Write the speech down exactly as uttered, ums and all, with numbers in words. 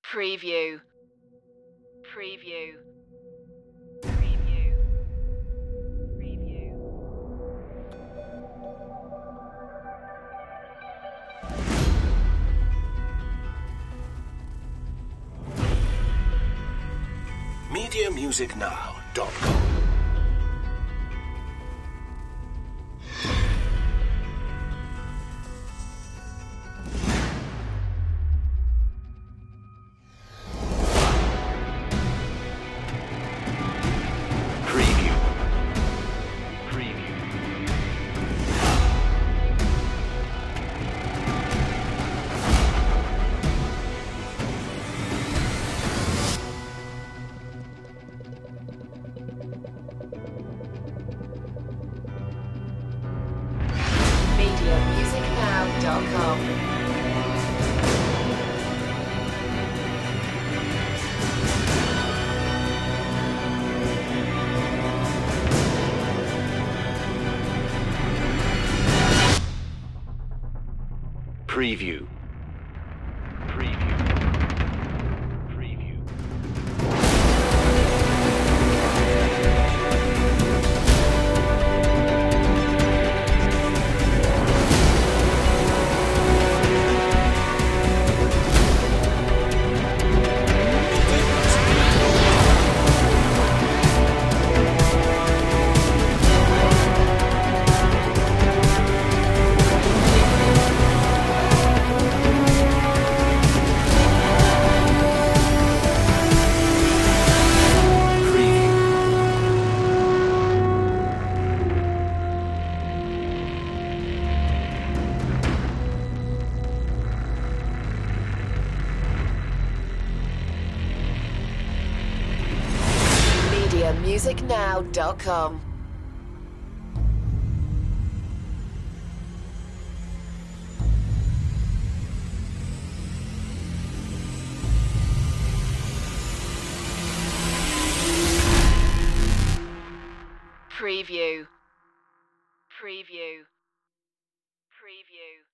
Preview. Preview. Preview. Preview. media music now dot com media music now dot com. Preview. Preview. Preview. media music now dot com. Preview. Preview. Preview.